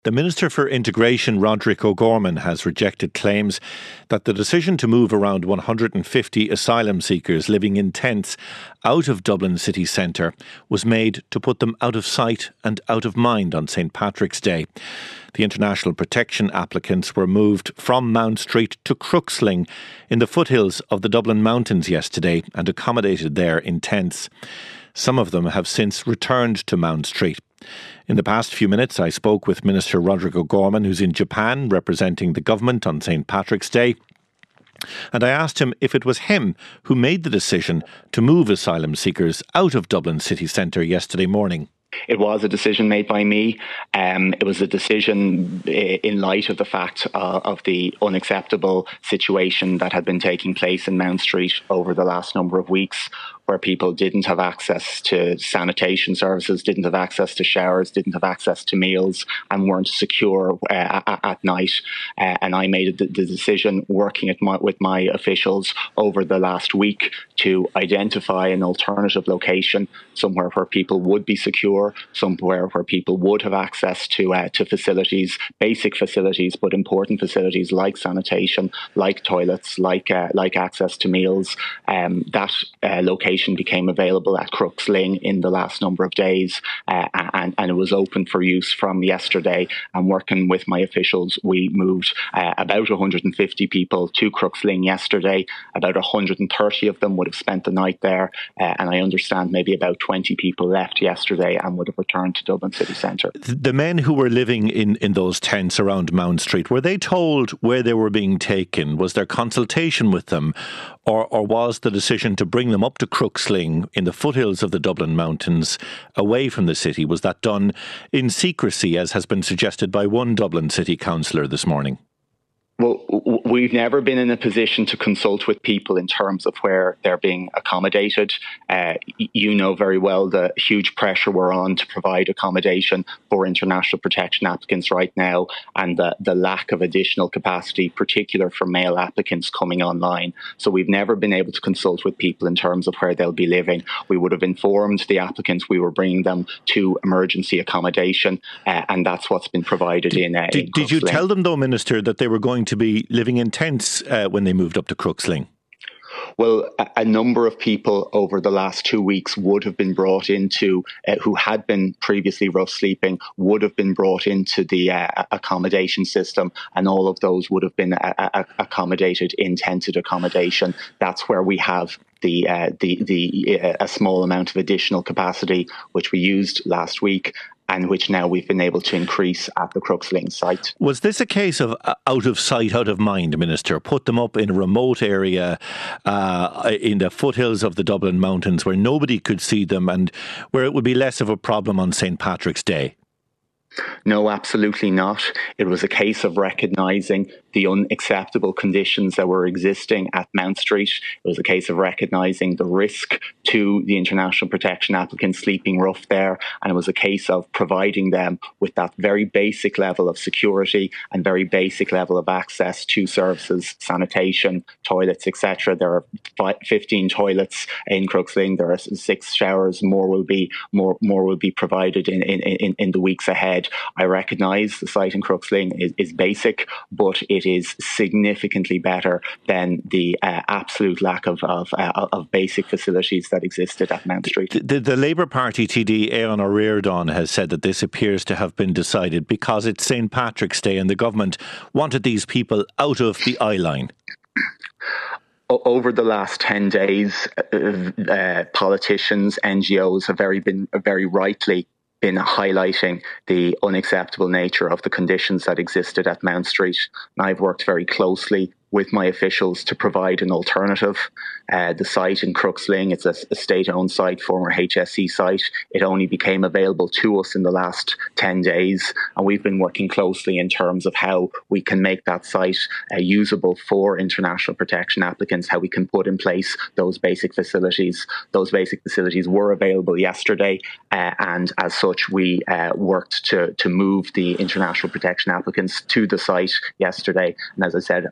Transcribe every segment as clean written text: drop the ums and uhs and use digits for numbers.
The Minister for Integration, Roderick O'Gorman, has rejected claims that the decision to move around 150 asylum seekers living in tents out of Dublin city centre was made to put them out of sight and out of mind on St Patrick's Day. The international protection applicants were moved from Mount Street to Crooksling in the foothills of the Dublin Mountains yesterday and accommodated there in tents. Some of them have since returned to Mount Street. In the past few minutes, I spoke with Minister Roderick O'Gorman, who's in Japan representing the government on St Patrick's Day. And I asked him if it was him who made the decision to move asylum seekers out of Dublin city centre yesterday morning. It was a decision made by me. It was a decision in light of the fact of the unacceptable situation that had been taking place in Mount Street over the last number of weeks, where people didn't have access to sanitation services, didn't have access to showers, didn't have access to meals, and weren't secure at night. And I made the decision, working with my officials over the last week, to identify an alternative location, somewhere where people would be secure, somewhere where people would have access to facilities, basic facilities, but important facilities like sanitation, like toilets, like access to meals. That location became available at Crooksling in the last number of days, and it was open for use from yesterday. And working with my officials, we moved about 150 people to Crooksling yesterday. About 130 of them would have spent the night there, and I understand maybe about 20 people left yesterday and would have returned to Dublin city centre. The men who were living in those tents around Mount Street, were they told where they were being taken? Was there consultation with them? Or was the decision to bring them up to Crooksling in the foothills of the Dublin Mountains, away from the city, was that done in secrecy, as has been suggested by one Dublin city councillor this morning? Well, we've never been in a position to consult with people in terms of where they're being accommodated. You know very well the huge pressure we're on to provide accommodation for international protection applicants right now, and the lack of additional capacity, particularly for male applicants coming online. So we've never been able to consult with people in terms of where they'll be living. We would have informed the applicants we were bringing them to emergency accommodation, and that's what's been provided in Did you tell them, though, Minister, that they were going to be living in tents when they moved up to Crooksling? Well, a number of people over the last 2 weeks would have been brought into, who had been previously rough sleeping, would have been brought into the accommodation system, and all of those would have been accommodated in tented accommodation. That's where we have a small amount of additional capacity, which we used last week, and which now we've been able to increase at the Crooksling site. Was this a case of out of sight, out of mind, Minister? Put them up in a remote area in the foothills of the Dublin Mountains where nobody could see them and where it would be less of a problem on St Patrick's Day? No, absolutely not. It was a case of recognising the unacceptable conditions that were existing at Mount Street. It was a case of recognising the risk to the international protection applicants sleeping rough there. And it was a case of providing them with that very basic level of security and very basic level of access to services, sanitation, toilets, etc. There are 15 toilets in Crooksling. There are 6 showers. More will be provided in the weeks ahead. I recognise the site in Crooksling is basic, but it is significantly better than the absolute lack of basic facilities that existed at Mount Street. The Labour Party TD Aodhán Ó Ríordáin has said that this appears to have been decided because it's St Patrick's Day and the government wanted these people out of the eye line. Over the last 10 days, politicians, NGOs have very rightly been highlighting the unacceptable nature of the conditions that existed at Mount Street. And I've worked very closely with my officials to provide an alternative. The site in Crooksling, it's a state-owned site, former HSE site. It only became available to us in the last 10 days. And we've been working closely in terms of how we can make that site usable for international protection applicants, how we can put in place those basic facilities. Those basic facilities were available yesterday. And as such, we worked to move the international protection applicants to the site yesterday. And as I said,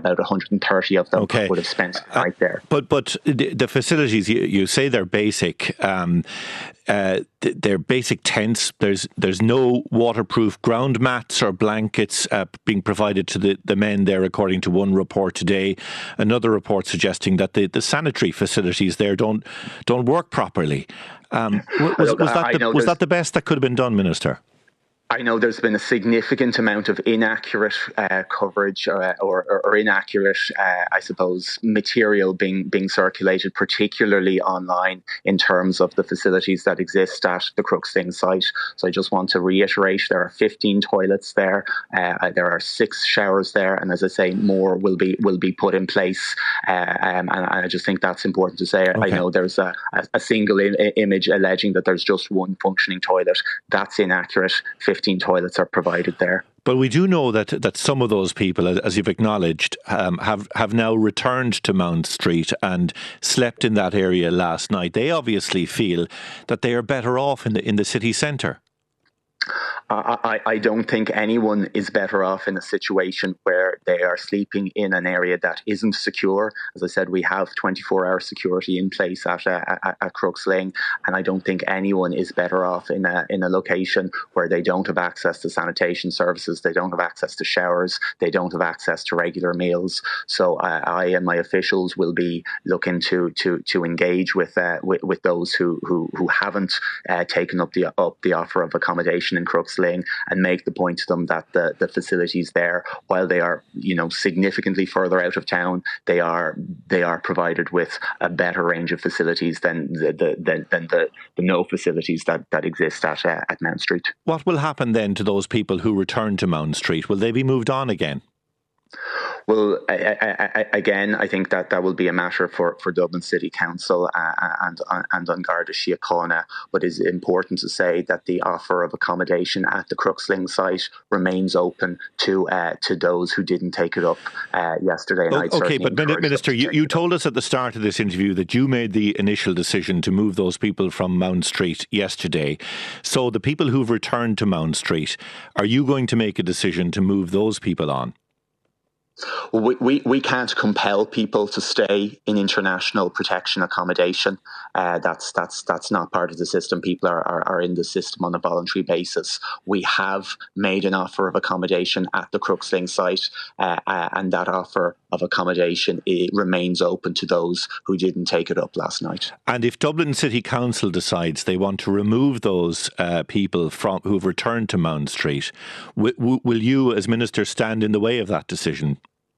about 130 of them would have spent the night there. But the facilities, you say they're basic. They're basic tents. There's no waterproof ground mats or blankets being provided to the men there, according to one report today. Another report suggesting that the sanitary facilities there don't work properly. Was that the best that could have been done, Minister? I know there's been a significant amount of inaccurate coverage or inaccurate, I suppose, material being circulated, particularly online, in terms of the facilities that exist at the Crooksling site. So I just want to reiterate, there are 15 toilets there. There are 6 showers there, and as I say, more will be put in place. And I just think that's important to say. Okay. I know there's a single image alleging that there's just one functioning toilet. That's inaccurate. 15 toilets are provided there. But we do know that some of those people, as you've acknowledged, have now returned to Mount Street and slept in that area last night. They obviously feel that they are better off in the city centre. I don't think anyone is better off in a situation where they are sleeping in an area that isn't secure. As I said, we have 24-hour security in place at Crooksling, and I don't think anyone is better off in a location where they don't have access to sanitation services, they don't have access to showers, they don't have access to regular meals. So I and my officials will be looking to engage with those who haven't taken up the offer of accommodation in Crooksling, and make the point to them that the facilities there, while they are significantly further out of town, they are provided with a better range of facilities than the no facilities that exist at Mount Street. What will happen then to those people who return to Mount Street? Will they be moved on again? Well, again, I think that will be a matter for Dublin City Council and An Garda Síochána, but it's important to say that the offer of accommodation at the Crooksling site remains open to those who didn't take it up yesterday. And okay, but Minister, you told us at the start of this interview that you made the initial decision to move those people from Mount Street yesterday. So the people who've returned to Mount Street, are you going to make a decision to move those people on? Well, we can't compel people to stay in international protection accommodation. That's not part of the system. People are in the system on a voluntary basis. We have made an offer of accommodation at the Crooksling site, and that offer of accommodation remains open to those who didn't take it up last night. And if Dublin City Council decides they want to remove those people who've returned to Mount Street, will you, as Minister, stand in the way of that decision?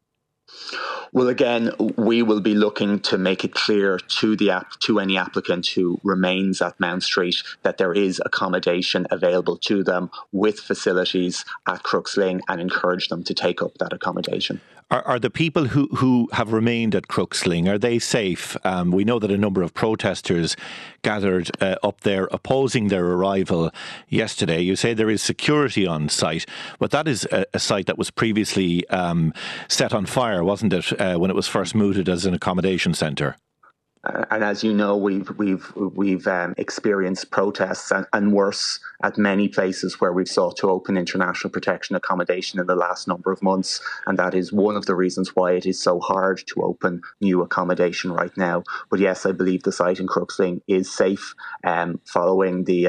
Well, again, we will be looking to make it clear to any applicant who remains at Mount Street that there is accommodation available to them with facilities at Crooksling, and encourage them to take up that accommodation. Are the people who have remained at Crooksling, are they safe? We know that a number of protesters gathered up there opposing their arrival yesterday. You say there is security on site, but that is a site that was previously set on fire, wasn't it, when it was first mooted as an accommodation centre? And as you know, we've experienced protests and worse at many places where we've sought to open international protection accommodation in the last number of months, and that is one of the reasons why it is so hard to open new accommodation right now. But yes, I believe the site in Crooksling is safe. Following the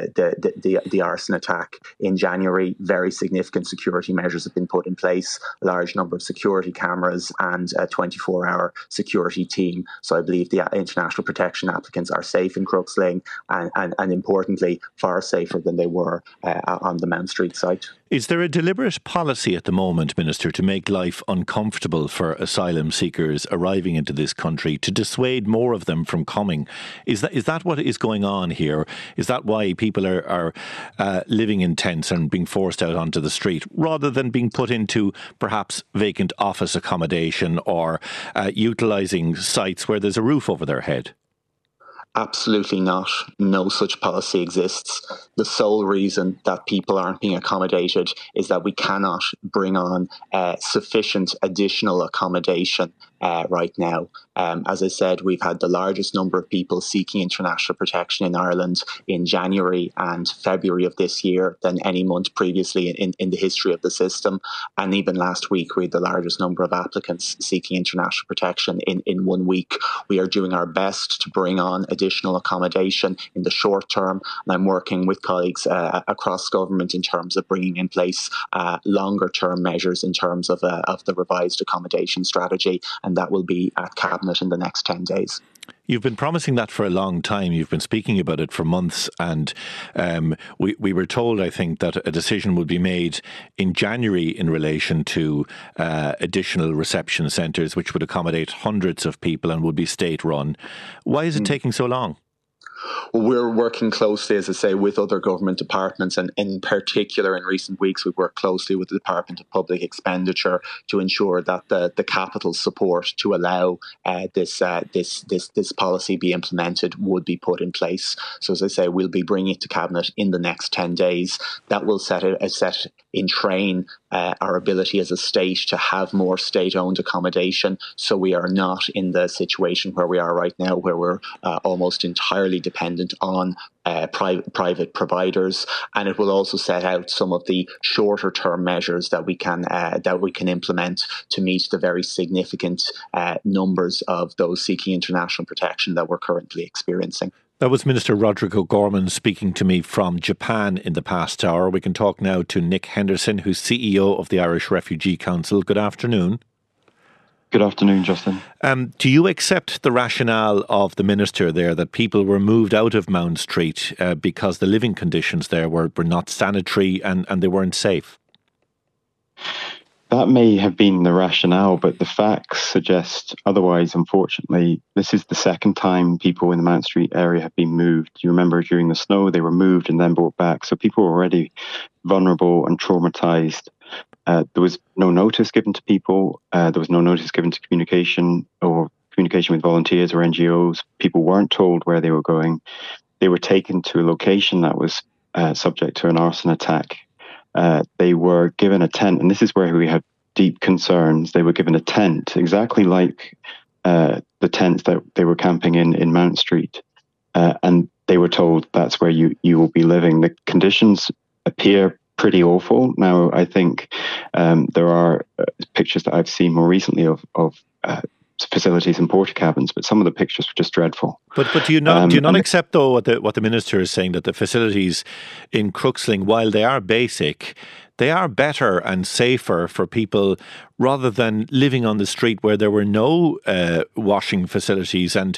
arson attack in January, very significant security measures have been put in place, a large number of security cameras and a 24-hour security team. So I believe the international protection applicants are safe in Crooksling, and importantly, far safer than they were on the Mount Street site. Is there a deliberate policy at the moment, Minister, to make life uncomfortable for asylum seekers arriving into this country, to dissuade more of them from coming? Is that what is going on here? Is that why people are living in tents and being forced out onto the street, rather than being put into perhaps vacant office accommodation or utilising sites where there's a roof over their head? Absolutely not. No such policy exists. The sole reason that people aren't being accommodated is that we cannot bring on sufficient additional accommodation right now. As I said, we've had the largest number of people seeking international protection in Ireland in January and February of this year than any month previously in the history of the system. And even last week, we had the largest number of applicants seeking international protection in 1 week. We are doing our best to bring on additional accommodation in the short term. And I'm working with colleagues across government in terms of bringing in place longer term measures in terms of the revised accommodation strategy. And that will be at Cabinet in the next 10 days. You've been promising that for a long time. You've been speaking about it for months. And we were told, I think, that a decision would be made in January in relation to additional reception centres, which would accommodate hundreds of people and would be state-run. Why is it taking so long? Well, we're working closely, as I say, with other government departments, and in particular, in recent weeks, we've worked closely with the Department of Public Expenditure to ensure that the capital support to allow this policy be implemented would be put in place. So, as I say, we'll be bringing it to Cabinet in the next 10 days. That will set in train our ability as a state to have more state-owned accommodation, so we are not in the situation where we are right now, where we're almost entirely dependent on private providers. And it will also set out some of the shorter-term measures that we can implement to meet the very significant numbers of those seeking international protection that we're currently experiencing. That was Minister Roderick O'Gorman speaking to me from Japan in the past hour. We can talk now to Nick Henderson, who's CEO of the Irish Refugee Council. Good afternoon. Good afternoon, Justin. Do you accept the rationale of the Minister there that people were moved out of Mount Street because the living conditions there were not sanitary and they weren't safe? That may have been the rationale, but the facts suggest otherwise, unfortunately. This is the second time people in the Mount Street area have been moved. You remember during the snow, they were moved and then brought back. So people were already vulnerable and traumatised. There was no notice given to people. There was no notice given to communication with volunteers or NGOs. People weren't told where they were going. They were taken to a location that was subject to an arson attack. They were given a tent, and this is where we had deep concerns. They were given a tent, exactly like the tents that they were camping in Mount Street. And they were told that's where you will be living. The conditions appear pretty awful. Now, I think there are pictures that I've seen more recently of facilities in porta cabins, but some of the pictures were just dreadful. But do you not accept, though, what the Minister is saying, that the facilities in Crooksling, while they are basic, they are better and safer for people rather than living on the street where there were no washing facilities and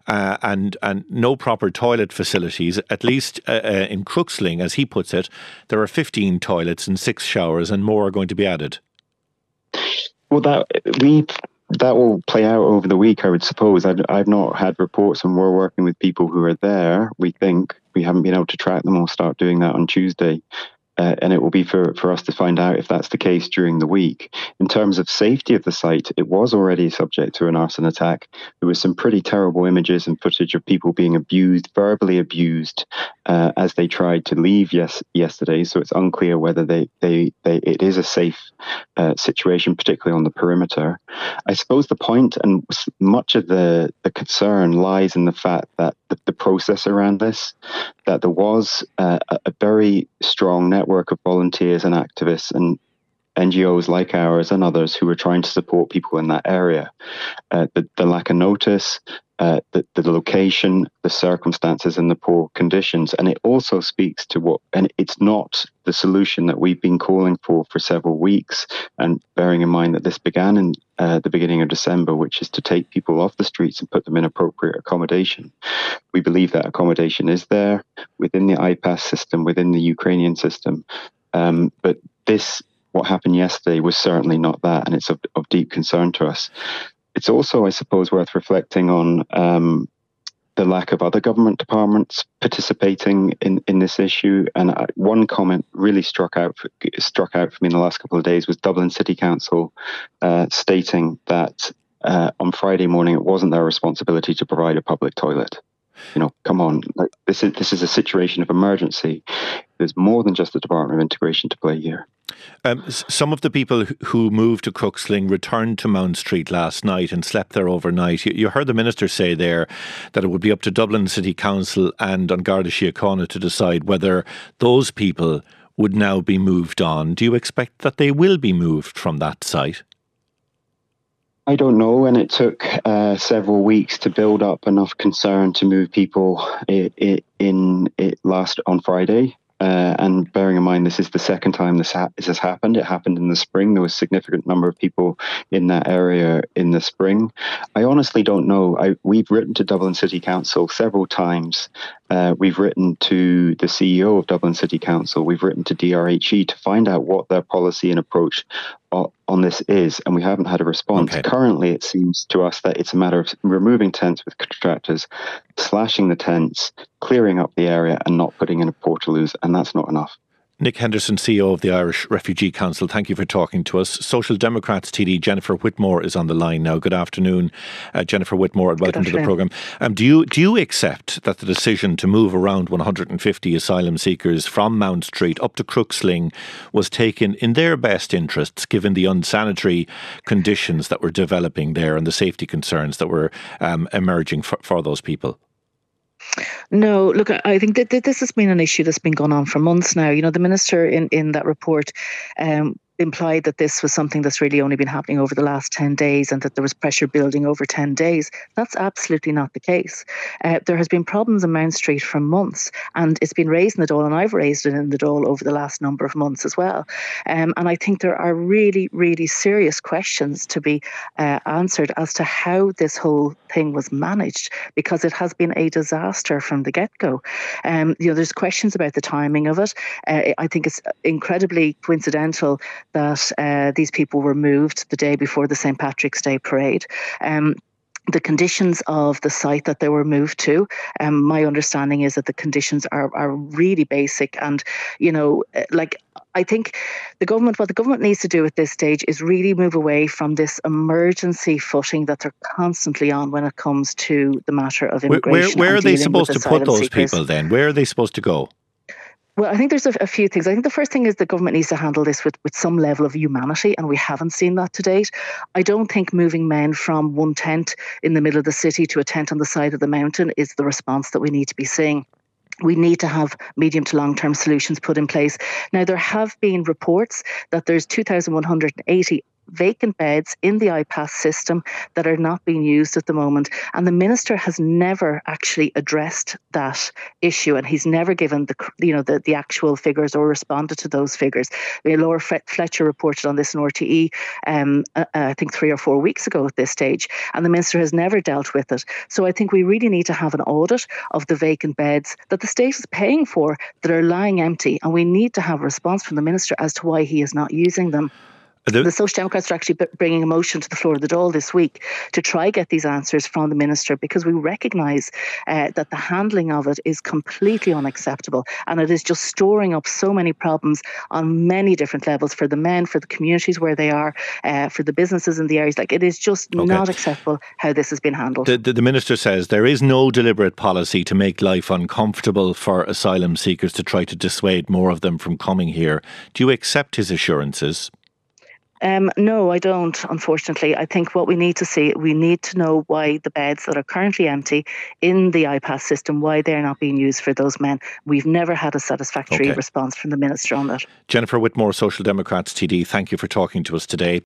no proper toilet facilities. At least in Crooksling, as he puts it, there are 15 toilets and 6 showers, and more are going to be added. Well, that will play out over the week, I would suppose. I've not had reports, and we're working with people who are there. We haven't been able to track them. We'll start doing that on Tuesday. And it will be for us to find out if that's the case during the week. In terms of safety of the site, it was already subject to an arson attack. There was some pretty terrible images and footage of people being abused, verbally abused, as they tried to leave yesterday. So it's unclear whether it is a safe situation, particularly on the perimeter. I suppose the point and much of the concern lies in the fact that the process around this, that there was a very strong network of volunteers and activists and NGOs like ours and others who were trying to support people in that area. The lack of notice, the location, the circumstances and the poor conditions. And it also speaks to and it's not the solution that we've been calling for several weeks, and bearing in mind that this began in the beginning of December, which is to take people off the streets and put them in appropriate accommodation. We believe that accommodation is there within the IPAS system, within the Ukrainian system. But what happened yesterday was certainly not that, and it's of deep concern to us. It's also, I suppose, worth reflecting on the lack of other government departments participating in this issue. And one comment really struck out for me in the last couple of days was Dublin City Council stating that on Friday morning it wasn't their responsibility to provide a public toilet. Come on, this is a situation of emergency. There's more than just the Department of Integration to play here. Some of the people who moved to Crooksling returned to Mount Street last night and slept there overnight. You heard the Minister say there that it would be up to Dublin City Council and An Garda Síochána to decide whether those people would now be moved on. Do you expect that they will be moved from that site? I don't know, and it took several weeks to build up enough concern to move people last on Friday. And bearing in mind, this is the second time this has happened. It happened in the spring. There was a significant number of people in that area in the spring. I honestly don't know. We've written to Dublin City Council several times. We've written to the CEO of Dublin City Council. We've written to DRHE to find out what their policy and approach on this is, and we haven't had a response. Okay. Currently, it seems to us that it's a matter of removing tents with contractors, slashing the tents, clearing up the area, and not putting in a portaloos, and that's not enough. Nick Henderson, CEO of the Irish Refugee Council, thank you for talking to us. Social Democrats TD Jennifer Whitmore is on the line now. Good afternoon, Jennifer Whitmore, and welcome to the programme. Do you accept that the decision to move around 150 asylum seekers from Mount Street up to Crooksling was taken in their best interests, given the unsanitary conditions that were developing there and the safety concerns that were emerging for those people? No, look, I think that this has been an issue that's been going on for months now. The Minister in that report implied that this was something that's really only been happening over the last 10 days and that there was pressure building over 10 days. That's absolutely not the case. There has been problems in Mount Street for months, and it's been raised in the Dáil, and I've raised it in the Dáil over the last number of months as well. And I think there are really, really serious questions to be answered as to how this whole thing was managed, because it has been a disaster from the get-go. There's questions about the timing of it. I think it's incredibly coincidental that these people were moved the day before the St. Patrick's Day parade. The conditions of the site that they were moved to, my understanding is that the conditions are really basic. And, I think what the government needs to do at this stage is really move away from this emergency footing that they're constantly on when it comes to the matter of immigration. Where are they supposed to put those people then? Where are they supposed to go? Well, I think there's a few things. I think the first thing is the government needs to handle this with some level of humanity, and we haven't seen that to date. I don't think moving men from one tent in the middle of the city to a tent on the side of the mountain is the response that we need to be seeing. We need to have medium to long-term solutions put in place. Now, there have been reports that there's 2,180 vacant beds in the IPAS system that are not being used at the moment. And the Minister has never actually addressed that issue, and he's never given the actual figures or responded to those figures. Laura Fletcher reported on this in RTE, I think 3 or 4 weeks ago at this stage, and the Minister has never dealt with it. So I think we really need to have an audit of the vacant beds that the state is paying for that are lying empty, and we need to have a response from the Minister as to why he is not using them. The Social Democrats are actually bringing a motion to the floor of the Dáil this week to try get these answers from the Minister, because we recognise that the handling of it is completely unacceptable, and it is just storing up so many problems on many different levels for the men, for the communities where they are, for the businesses in the areas. It is just not acceptable how this has been handled. The Minister says there is no deliberate policy to make life uncomfortable for asylum seekers to try to dissuade more of them from coming here. Do you accept his assurances? No, I don't, unfortunately. I think what we need to know why the beds that are currently empty in the IPAS system, why they're not being used for those men. We've never had a satisfactory response from the Minister on that. Jennifer Whitmore, Social Democrats TD, thank you for talking to us today.